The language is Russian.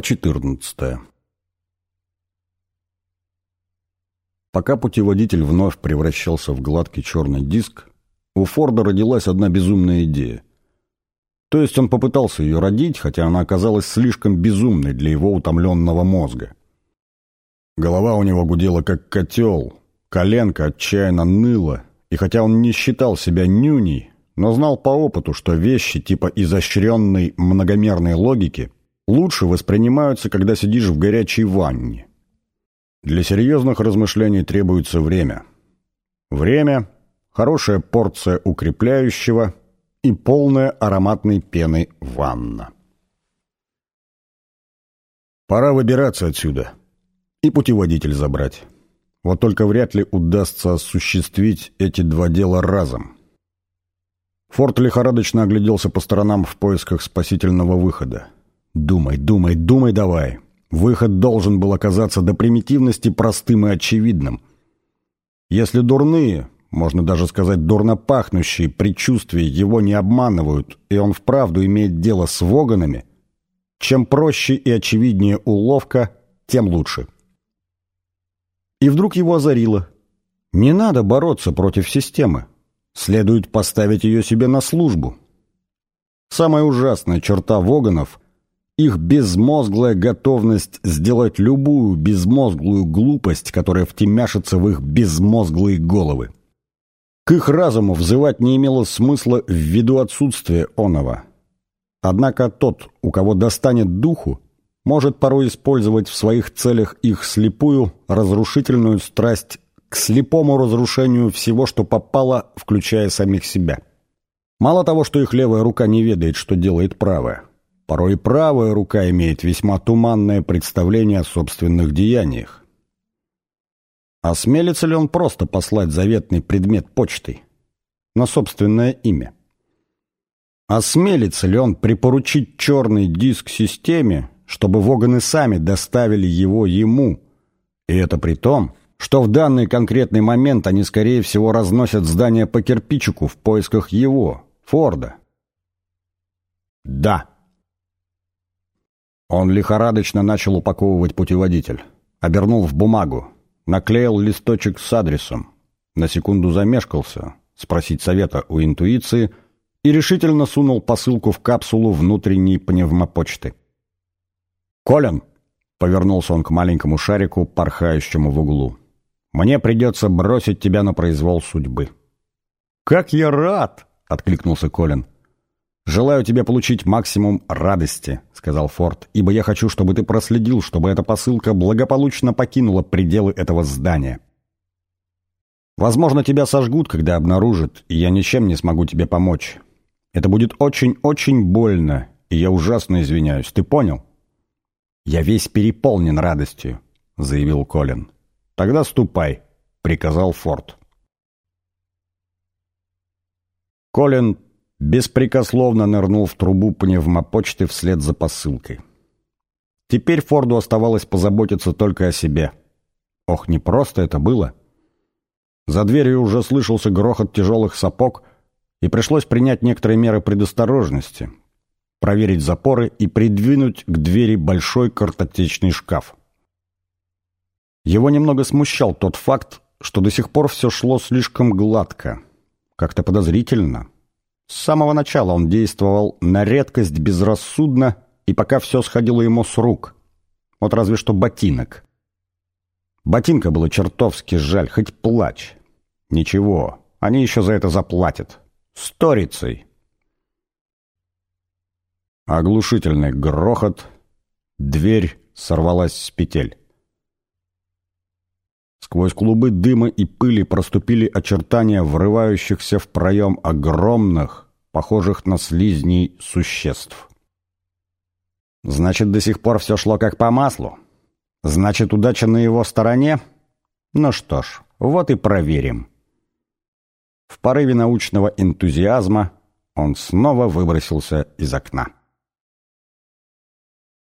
Глава 14. Пока путеводитель вновь превращался в гладкий черный диск, у Форда родилась одна безумная идея. То есть он попытался ее родить, хотя она оказалась слишком безумной для его утомленного мозга. Голова у него гудела как котел, коленка отчаянно ныла, и хотя он не считал себя нюней, но знал по опыту, что вещи типа изощренной многомерной логики лучше воспринимаются, когда сидишь в горячей ванне. Для серьезных размышлений требуется время. Время, хорошая порция укрепляющего и полная ароматной пены ванна. Пора выбираться отсюда и путеводитель забрать. Вот только вряд ли удастся осуществить эти два дела разом. Форд лихорадочно огляделся по сторонам в поисках спасительного выхода. Думай давай. Выход должен был оказаться до примитивности простым и очевидным. Если дурные, можно даже сказать дурно пахнущие предчувствия его не обманывают, и он вправду имеет дело с воганами, чем проще и очевиднее уловка, тем лучше. И вдруг его озарило. Не надо бороться против системы. Следует поставить ее себе на службу. Самая ужасная черта воганов — их безмозглая готовность сделать любую безмозглую глупость, которая втемяшится в их безмозглые головы. К их разуму взывать не имело смысла ввиду отсутствия оного. Однако тот, у кого достанет духу, может порой использовать в своих целях их слепую, разрушительную страсть к слепому разрушению всего, что попало, включая самих себя. Мало того, что их левая рука не ведает, что делает правая, порой и правая рука имеет весьма туманное представление о собственных деяниях. Осмелится ли он просто послать заветный предмет почтой на собственное имя? Осмелится ли он припоручить черный диск системе, чтобы воганы сами доставили его ему, и это при том, что в данный конкретный момент они, скорее всего, разносят здание по кирпичику в поисках его, Форда? Да. Он лихорадочно начал упаковывать путеводитель. Обернул в бумагу, наклеил листочек с адресом, на секунду замешкался, спросить совета у интуиции, и решительно сунул посылку в капсулу внутренней пневмопочты. «Колин!» — повернулся он к маленькому шарику, порхающему в углу. «Мне придется бросить тебя на произвол судьбы». «Как я рад!» — откликнулся Колин. «Желаю тебе получить максимум радости», — сказал Форд, «ибо я хочу, чтобы ты проследил, чтобы эта посылка благополучно покинула пределы этого здания. Возможно, тебя сожгут, когда обнаружат, и я ничем не смогу тебе помочь. Это будет очень-очень больно, и я ужасно извиняюсь. Ты понял?» «Я весь переполнен радостью», — заявил Колин. «Тогда ступай», — приказал Форд. Колин беспрекословно нырнул в трубу пневмопочты вслед за посылкой. Теперь Форду оставалось позаботиться только о себе. Ох, непросто это было. За дверью уже слышался грохот тяжелых сапог, и пришлось принять некоторые меры предосторожности, проверить запоры и придвинуть к двери большой картотечный шкаф. Его немного смущал тот факт, что до сих пор все шло слишком гладко, как-то подозрительно. С самого начала он действовал на редкость безрассудно, и пока все сходило ему с рук. Вот разве что ботинок. Ботинка было чертовски жаль, хоть плачь. Ничего, они еще за это заплатят. Сторицей. Оглушительный грохот. Дверь сорвалась с петель. Сквозь клубы дыма и пыли проступили очертания врывающихся в проем огромных, похожих на слизней, существ. Значит, до сих пор все шло как по маслу? Значит, удача на его стороне? Ну что ж, вот и проверим. В порыве научного энтузиазма он снова выбросился из окна.